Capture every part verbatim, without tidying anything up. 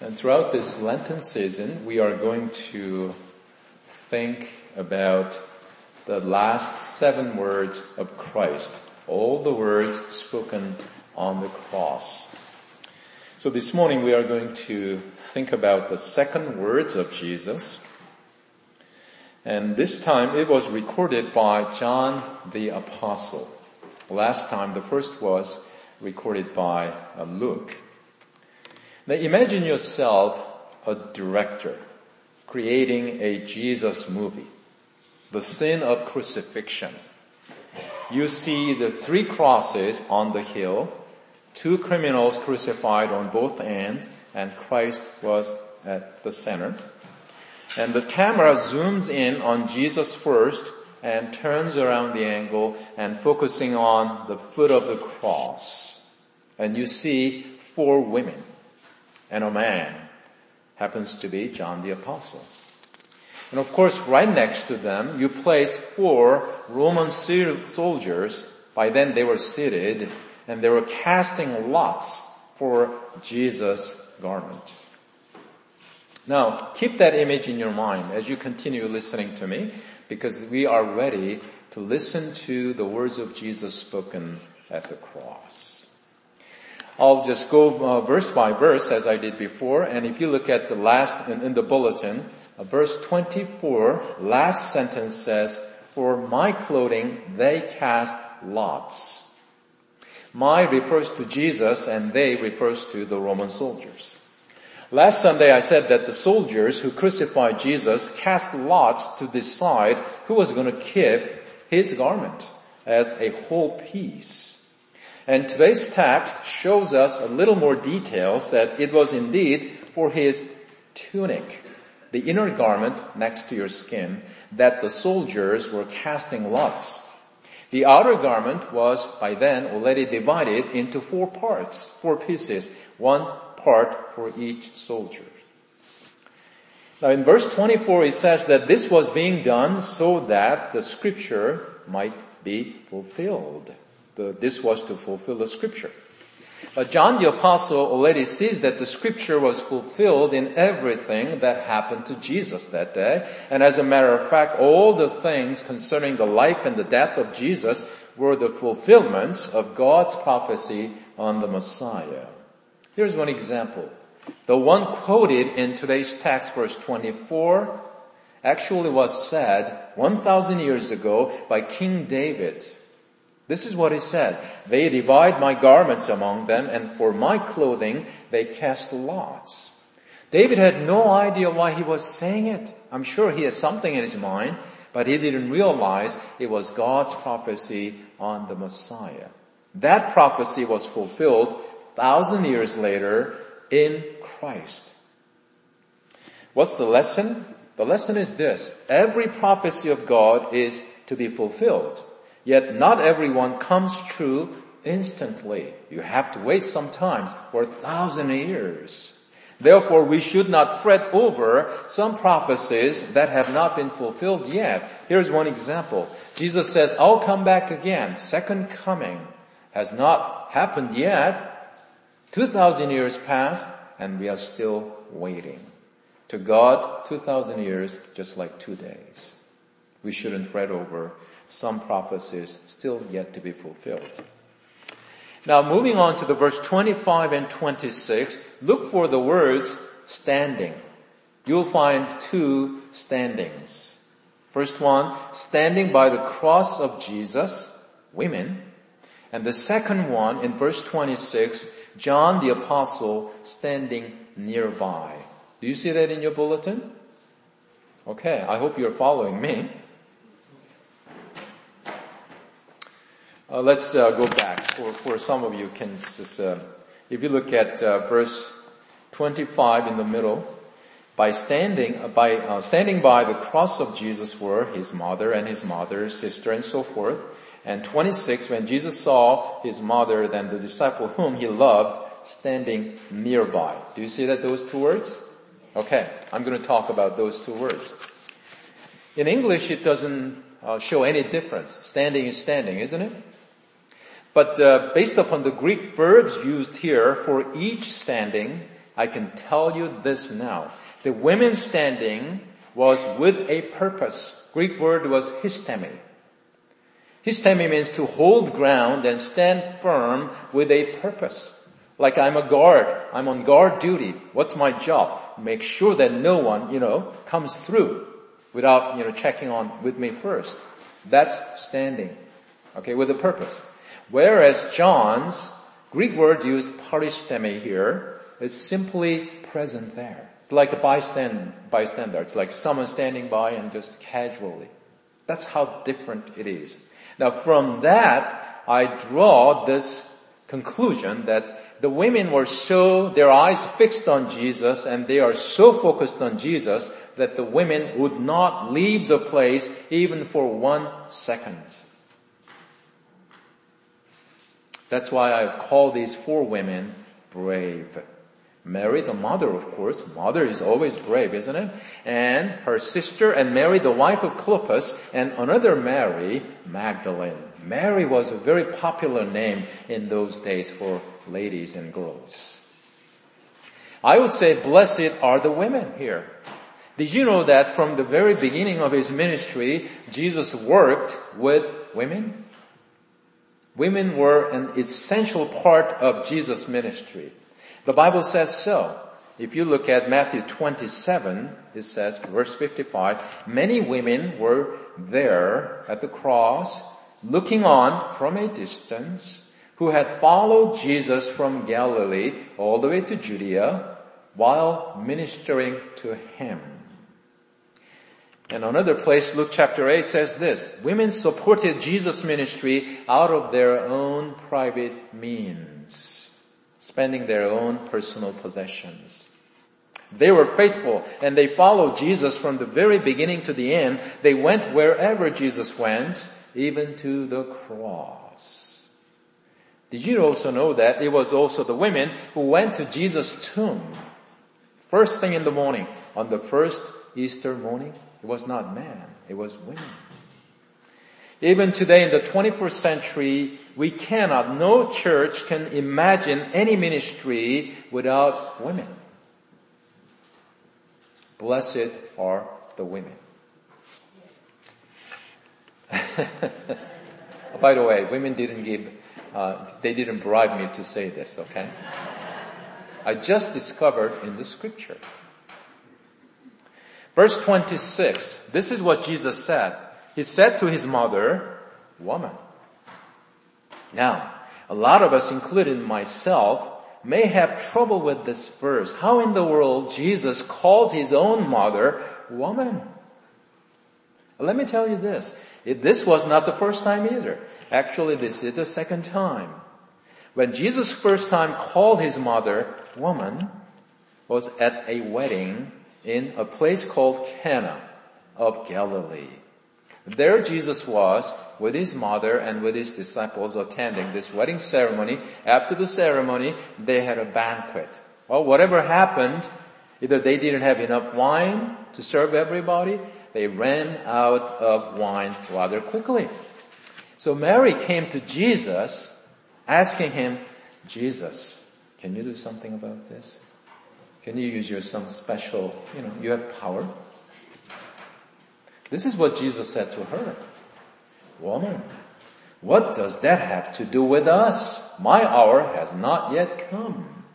And throughout this Lenten season, we are going to think about the last seven words of Christ, all the words spoken on the cross. So this morning we are going to think about the second words of Jesus. And this time it was recorded by John the Apostle. Last time the first was recorded by Luke. Now imagine yourself a director creating a Jesus movie, the sin of crucifixion. You see the three crosses on the hill, two criminals crucified on both ends, and Christ was at the center. And the camera zooms in on Jesus first and turns around the angle and focusing on the foot of the cross. And you see four women. And a man happens to be John the Apostle. And of course, right next to them, you place four Roman soldiers. By then they were seated and they were casting lots for Jesus' garment. Now, keep that image in your mind as you continue listening to me, because we are ready to listen to the words of Jesus spoken at the cross. I'll just go uh, verse by verse as I did before, and if you look at the last, in, in the bulletin, uh, verse twenty-four, last sentence says, "For my clothing they cast lots." My refers to Jesus and they refers to the Roman soldiers. Last Sunday I said that the soldiers who crucified Jesus cast lots to decide who was going to keep his garment as a whole piece. And today's text shows us a little more details that it was indeed for his tunic, the inner garment next to your skin, that the soldiers were casting lots. The outer garment was by then already divided into four parts, four pieces, one part for each soldier. Now in verse twenty-four it says that this was being done so that the scripture might be fulfilled. The, this was to fulfill the scripture. But John the Apostle already sees that the scripture was fulfilled in everything that happened to Jesus that day. And as a matter of fact, all the things concerning the life and the death of Jesus were the fulfillments of God's prophecy on the Messiah. Here's one example. The one quoted in today's text, verse twenty-four, actually was said one thousand years ago by King David. This is what he said. "They divide my garments among them, and for my clothing they cast lots." David had no idea why he was saying it. I'm sure he had something in his mind, but he didn't realize it was God's prophecy on the Messiah. That prophecy was fulfilled thousand years later in Christ. What's the lesson? The lesson is this: every prophecy of God is to be fulfilled. Yet not everyone comes true instantly. You have to wait sometimes for a thousand years. Therefore, we should not fret over some prophecies that have not been fulfilled yet. Here's one example. Jesus says, "I'll come back again." Second coming has not happened yet. Two thousand years passed and we are still waiting. To God, two thousand years just like two days. We shouldn't fret over some prophecies still yet to be fulfilled. Now moving on to the verse twenty-five and twenty-six, look for the words standing. You'll find two standings. First one, standing by the cross of Jesus, women. And the second one in verse twenty-six, John the Apostle standing nearby. Do you see that in your bulletin? Okay, I hope you're following me. Uh, let's uh, go back. For, for some of you, can just uh, if you look at uh, verse twenty-five in the middle, by standing uh, by uh, standing by the cross of Jesus were his mother and his mother's sister and so forth. And twenty-six, when Jesus saw his mother, then the disciple whom he loved, standing nearby. Do you see that those two words? Okay, I'm going to talk about those two words. In English, it doesn't uh, show any difference. Standing is standing, isn't it? But uh, based upon the Greek verbs used here for each standing, I can tell you this now. The women standing was with a purpose. Greek word was histemi. Histemi means to hold ground and stand firm with a purpose. Like I'm a guard. I'm on guard duty. What's my job? Make sure that no one, you know, comes through without, you know, checking on with me first. That's standing. Okay, with a purpose. Whereas John's Greek word used paristemi here is simply present there. It's like a bystand, bystander. It's like someone standing by and just casually. That's how different it is. Now from that, I draw this conclusion that the women were so, their eyes fixed on Jesus and they are so focused on Jesus that the women would not leave the place even for one second. That's why I call these four women brave. Mary, the mother, of course. Mother is always brave, isn't it? And her sister, and Mary, the wife of Clopas, and another Mary, Magdalene. Mary was a very popular name in those days for ladies and girls. I would say blessed are the women here. Did you know that from the very beginning of his ministry, Jesus worked with women? Women were an essential part of Jesus' ministry. The Bible says so. If you look at Matthew twenty-seven, it says, verse fifty-five, many women were there at the cross, looking on from a distance, who had followed Jesus from Galilee all the way to Judea while ministering to him. And another place, Luke chapter eight says this, women supported Jesus' ministry out of their own private means, spending their own personal possessions. They were faithful and they followed Jesus from the very beginning to the end. They went wherever Jesus went, even to the cross. Did you also know that it was also the women who went to Jesus' tomb first thing in the morning on the first Easter morning? It was not man, it was women. Even today in the twenty-first century, we cannot, no church can imagine any ministry without women. Blessed are the women. By the way, women didn't give, uh, they didn't bribe me to say this, okay? I just discovered in the scripture. Verse twenty-six, this is what Jesus said. He said to his mother, woman. Now, a lot of us, including myself, may have trouble with this verse. How in the world Jesus calls his own mother woman? Let me tell you this. It, this was not the first time either. Actually, this is the second time. When Jesus first time called his mother woman was at a wedding in a place called Cana of Galilee. There Jesus was with his mother and with his disciples attending this wedding ceremony. After the ceremony, they had a banquet. Well, whatever happened, either they didn't have enough wine to serve everybody, they ran out of wine rather quickly. So Mary came to Jesus asking him, Jesus, can you do something about this? Can you use your some special, you know, you have power? This is what Jesus said to her. Woman, what does that have to do with us? My hour has not yet come.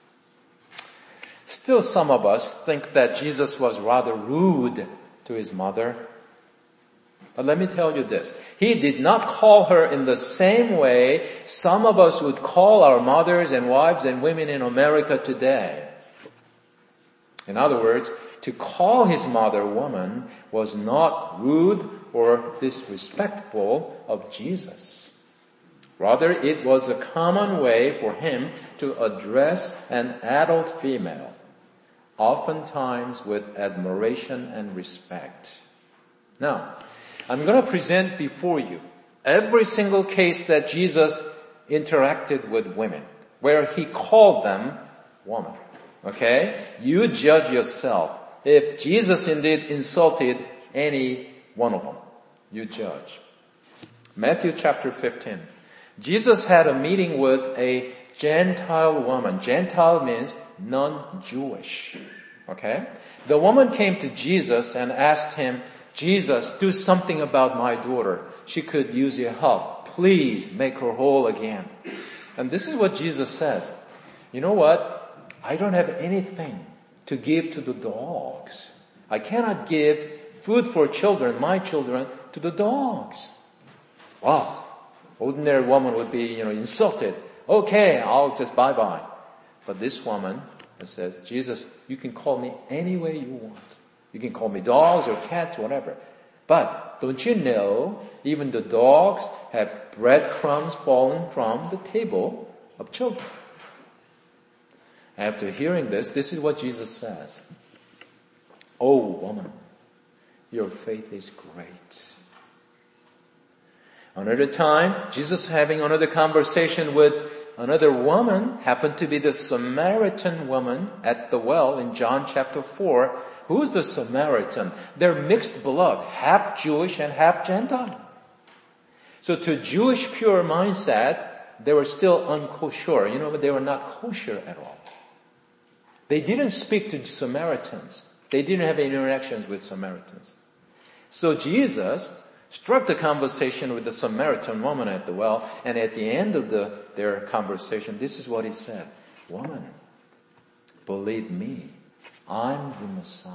Still, some of us think that Jesus was rather rude to his mother. But let me tell you this. He did not call her in the same way some of us would call our mothers and wives and women in America today. In other words, to call his mother woman was not rude or disrespectful of Jesus. Rather, it was a common way for him to address an adult female, oftentimes with admiration and respect. Now, I'm going to present before you every single case that Jesus interacted with women, where he called them woman. Okay? You judge yourself. If Jesus indeed insulted any one of them, you judge. Matthew chapter fifteen. Jesus had a meeting with a Gentile woman. Gentile means non-Jewish. Okay? The woman came to Jesus and asked him, Jesus, do something about my daughter. She could use your help. Please make her whole again. And this is what Jesus says. You know what? I don't have anything to give to the dogs. I cannot give food for children, my children, to the dogs. Wow. Ordinary woman would be, you know, insulted. Okay, I'll just bye-bye. But this woman says, Jesus, you can call me any way you want. You can call me dogs or cats, whatever. But don't you know, even the dogs have breadcrumbs fallen from the table of children. After hearing this, this is what Jesus says. Oh, woman, your faith is great. Another time, Jesus having another conversation with another woman, happened to be the Samaritan woman at the well in John chapter four. Who's the Samaritan? They're mixed blood, half Jewish and half Gentile. So to Jewish pure mindset, they were still unkosher. You know, but they were not kosher at all. They didn't speak to Samaritans. They didn't have any interactions with Samaritans. So Jesus struck the conversation with the Samaritan woman at the well, and at the end of the, their conversation, this is what he said. Woman, believe me, I'm the Messiah.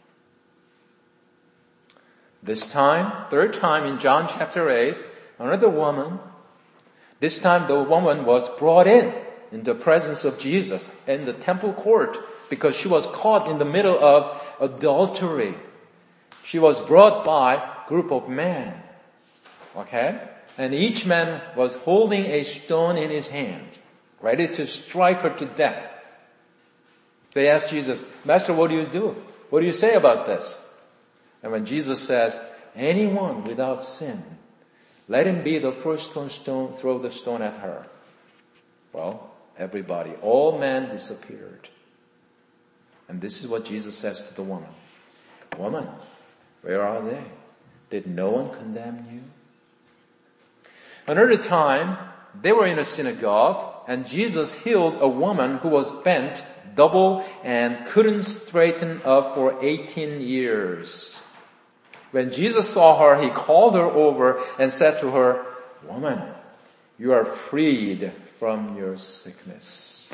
This time, third time in John chapter eight, another woman, this time the woman was brought in, in the presence of Jesus in the temple court because she was caught in the middle of adultery. She was brought by a group of men. Okay? And each man was holding a stone in his hand, ready to strike her to death. They asked Jesus, Master, what do you do? What do you say about this? And when Jesus says, anyone without sin, let him be the first one to throw the stone at her. Well, everybody, all men disappeared. And this is what Jesus says to the woman. Woman, where are they? Did no one condemn you? Another time, they were in a synagogue and Jesus healed a woman who was bent double and couldn't straighten up for eighteen years. When Jesus saw her, he called her over and said to her, Woman, you are freed from your sickness.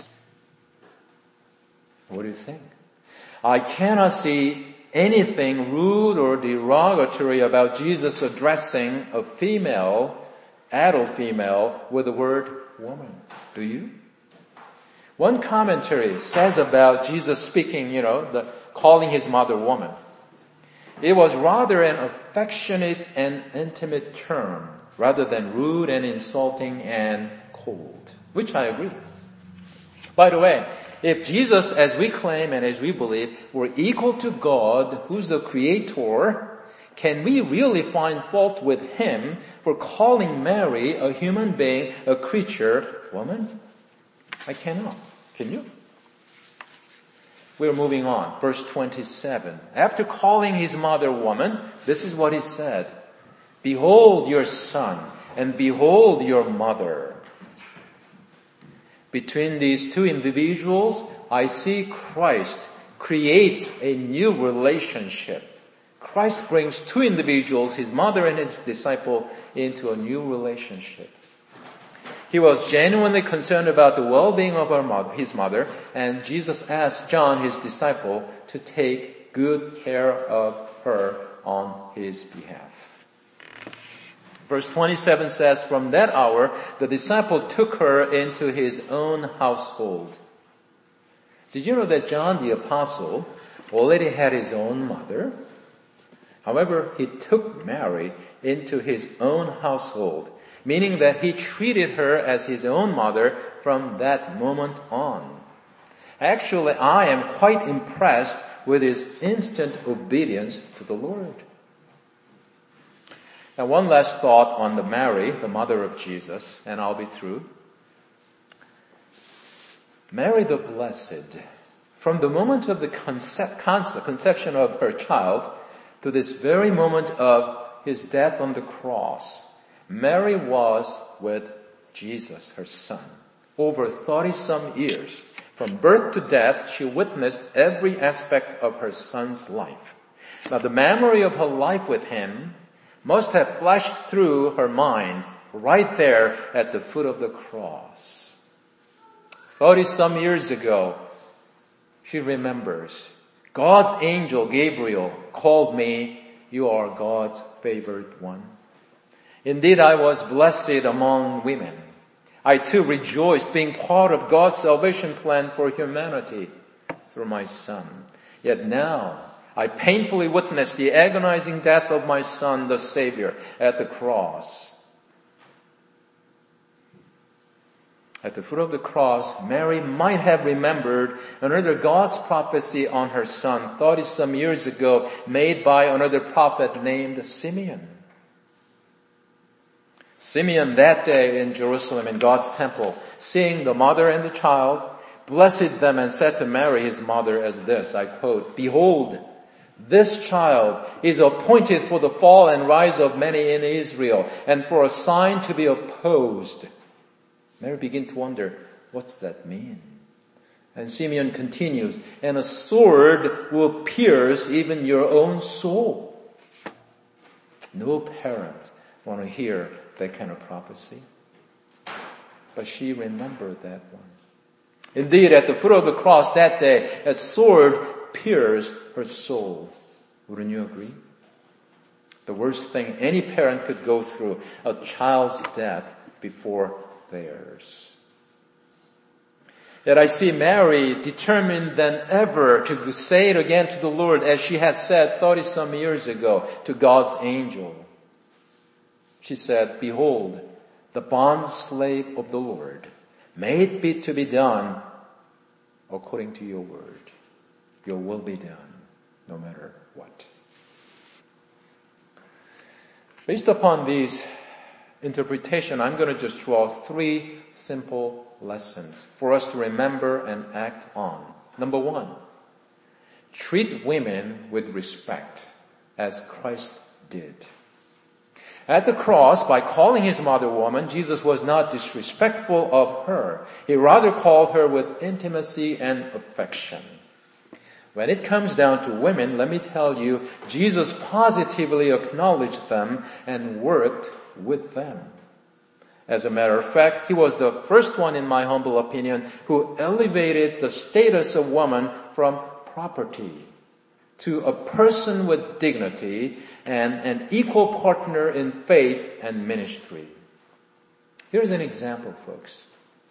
What do you think? I cannot see anything rude or derogatory about Jesus addressing a female, adult female, with the word woman. Do you? One commentary says about Jesus speaking, you know, the calling his mother woman. It was rather an affectionate and intimate term, rather than rude and insulting and cold, which I agree. By the way, if Jesus, as we claim and as we believe, were equal to God, who's the creator, can we really find fault with him for calling Mary, a human being, a creature, woman? I cannot. Can you? We're moving on. Verse twenty-seven. After calling his mother woman, this is what he said. Behold your son, and behold your mother. Between these two individuals, I see Christ creates a new relationship. Christ brings two individuals, his mother and his disciple, into a new relationship. He was genuinely concerned about the well-being of her mother, his mother, and Jesus asked John, his disciple, to take good care of her on his behalf. Verse twenty-seven says, from that hour, the disciple took her into his own household. Did you know that John the Apostle already had his own mother? However, he took Mary into his own household, meaning that he treated her as his own mother from that moment on. Actually, I am quite impressed with his instant obedience to the Lord. Now, one last thought on the Mary, the mother of Jesus, and I'll be through. Mary the Blessed, from the moment of the concep- conception of her child to this very moment of his death on the cross, Mary was with Jesus, her son. over thirty-some years. From birth to death, she witnessed every aspect of her son's life. Now, the memory of her life with him must have flashed through her mind right there at the foot of the cross. Thirty-some years ago, she remembers, God's angel Gabriel called me, "You are God's favored one." Indeed, I was blessed among women. I too rejoiced being part of God's salvation plan for humanity through my son. Yet now, I painfully witnessed the agonizing death of my son, the Savior, at the cross. At the foot of the cross, Mary might have remembered another God's prophecy on her son thirty-some years ago, made by another prophet named Simeon. Simeon that day in Jerusalem in God's temple, seeing the mother and the child, blessed them and said to Mary, his mother, as this, I quote, "Behold, this child is appointed for the fall and rise of many in Israel, and for a sign to be opposed." Mary began to wonder, what's that mean? And Simeon continues, "And a sword will pierce even your own soul." No parent want to hear that kind of prophecy. But she remembered that one. Indeed, at the foot of the cross that day, a sword pierced her soul. Wouldn't you agree? The worst thing any parent could go through, a child's death before theirs. Yet I see Mary determined than ever to say it again to the Lord, as she had said thirty-some years ago to God's angel. She said, "Behold, the bond slave of the Lord, may it be to be done according to your word. Your will be done, no matter what." Based upon these interpretation, I'm going to just draw three simple lessons for us to remember and act on. Number one, treat women with respect as Christ did. At the cross, by calling his mother woman, Jesus was not disrespectful of her. He rather called her with intimacy and affection. When it comes down to women, let me tell you, Jesus positively acknowledged them and worked with them. As a matter of fact, he was the first one, in my humble opinion, who elevated the status of woman from property to a person with dignity and an equal partner in faith and ministry. Here's an example, folks.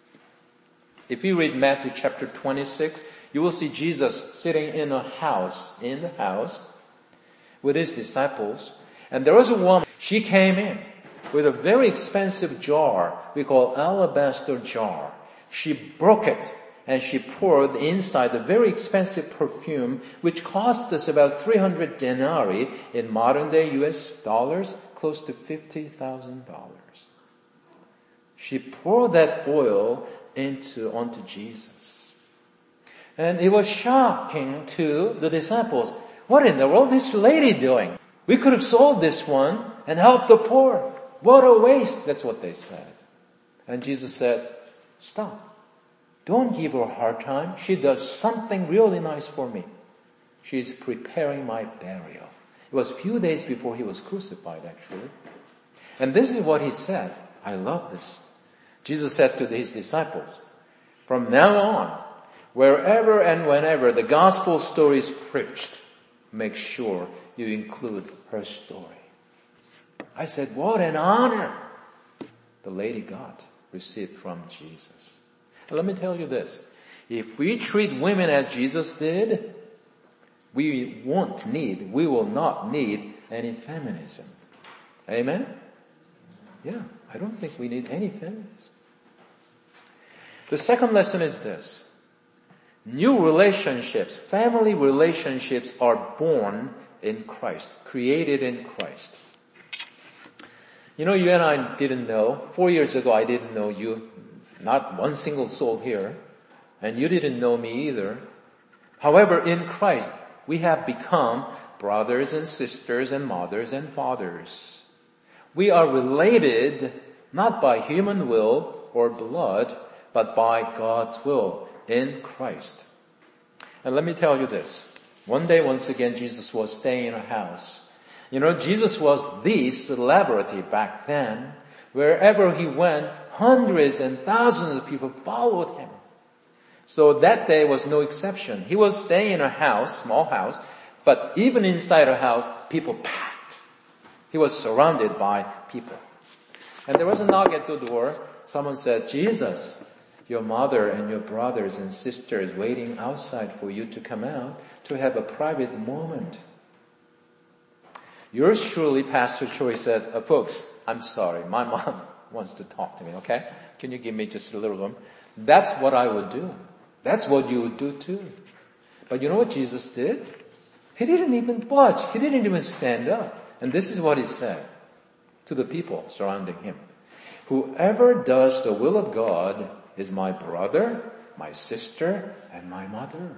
If you read Matthew chapter twenty-six, you will see Jesus sitting in a house, in the house, with his disciples. And there was a woman, she came in with a very expensive jar, we call alabaster jar. She broke it and she poured inside the very expensive perfume, which cost us about three hundred denarii in modern day U S dollars, close to fifty thousand dollars. She poured that oil into, onto Jesus. And it was shocking to the disciples. What in the world is this lady doing? We could have sold this one and helped the poor. What a waste. That's what they said. And Jesus said, stop. Don't give her a hard time. She does something really nice for me. She's preparing my burial. It was a few days before he was crucified, actually. And this is what he said. I love this. Jesus said to his disciples, from now on, wherever and whenever the gospel story is preached, make sure you include her story. I said, what an honor the lady got, received from Jesus. And let me tell you this. If we treat women as Jesus did, we won't need, we will not need any feminism. Amen? Yeah, I don't think we need any feminism. The second lesson is this. New relationships, family relationships are born in Christ, created in Christ. You know, you and I didn't know, four years ago I didn't know you, not one single soul here, and you didn't know me either. However, in Christ, we have become brothers and sisters and mothers and fathers. We are related not by human will or blood, but by God's will in Christ. And let me tell you this. One day, once again, Jesus was staying in a house. You know, Jesus was the celebrity back then. Wherever he went, hundreds and thousands of people followed him. So that day was no exception. He was staying in a house, small house, but even inside a house, people packed. He was surrounded by people. And there was a knock at the door. Someone said, "Jesus, your mother and your brothers and sisters waiting outside for you to come out to have a private moment." Yours truly, Pastor Choi, said, uh, "Folks, I'm sorry. My mom wants to talk to me, okay? Can you give me just a little room?" That's what I would do. That's what you would do too. But you know what Jesus did? He didn't even budge. He didn't even stand up. And this is what he said to the people surrounding him. "Whoever does the will of God is my brother, my sister, and my mother."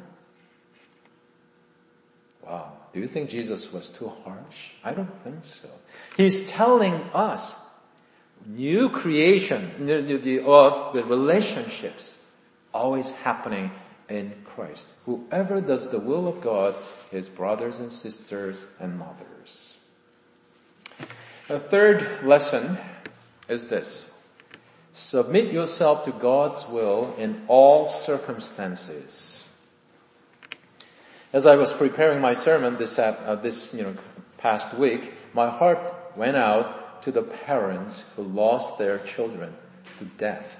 Wow. Do you think Jesus was too harsh? I don't think so. He's telling us new creation, the, the, uh, the relationships always happening in Christ. Whoever does the will of God is brothers and sisters and mothers. The third lesson is this. Submit yourself to God's will in all circumstances. As I was preparing my sermon this uh, this you know past week, my heart went out to the parents who lost their children to death.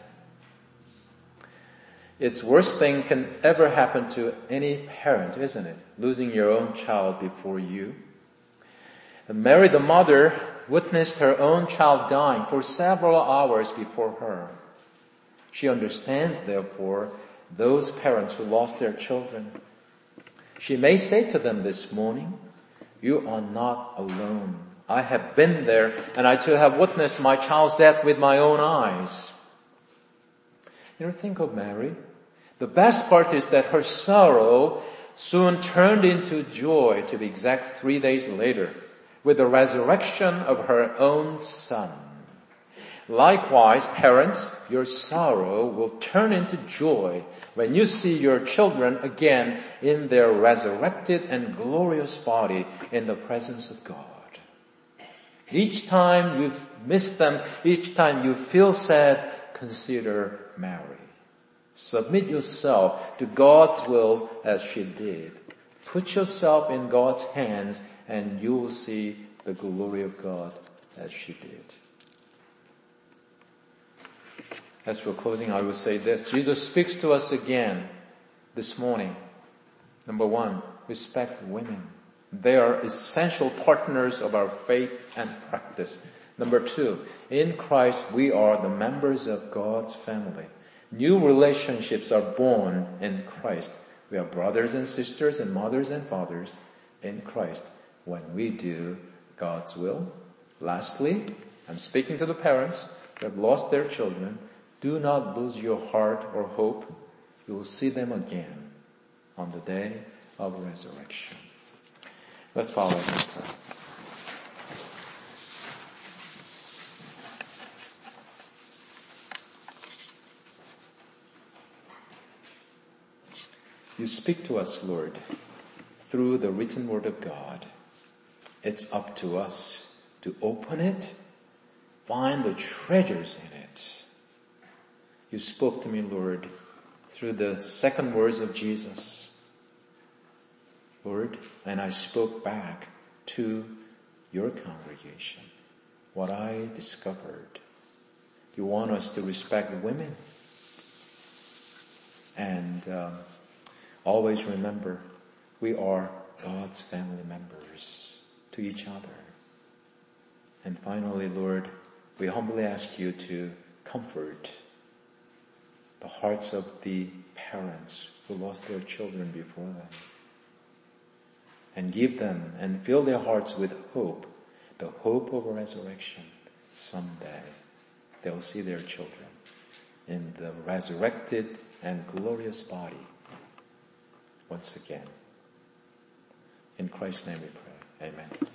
It's worst thing can ever happen to any parent, isn't it? Losing your own child before you. And Mary, the mother, witnessed her own child dying for several hours before her. She understands, therefore, those parents who lost their children. She may say to them this morning, "You are not alone. I have been there, and I too have witnessed my child's death with my own eyes." You know, think of Mary. The best part is that her sorrow soon turned into joy, to be exact, three days later, with the resurrection of her own son. Likewise, parents, your sorrow will turn into joy when you see your children again in their resurrected and glorious body in the presence of God. Each time you miss them, each time you feel sad, consider Mary. Submit yourself to God's will as she did. Put yourself in God's hands and you will see the glory of God as she did. As for closing, I will say this. Jesus speaks to us again this morning. Number one, respect women. They are essential partners of our faith and practice. Number two, in Christ we are the members of God's family. New relationships are born in Christ. We are brothers and sisters and mothers and fathers in Christ when we do God's will. Lastly, I'm speaking to the parents who have lost their children. Do not lose your heart or hope. You will see them again on the day of resurrection. Let's follow in prayer. You speak to us, Lord, through the written word of God. It's up to us to open it, find the treasures in it. You spoke to me, Lord, through the second words of Jesus, Lord, and I spoke back to your congregation what I discovered. You want us to respect women and um, always remember we are God's family members to each other. And finally, Lord, we humbly ask you to comfort the hearts of the parents who lost their children before them. And give them and fill their hearts with hope, the hope of a resurrection. Someday they'll see their children in the resurrected and glorious body once again. In Christ's name we pray. Amen.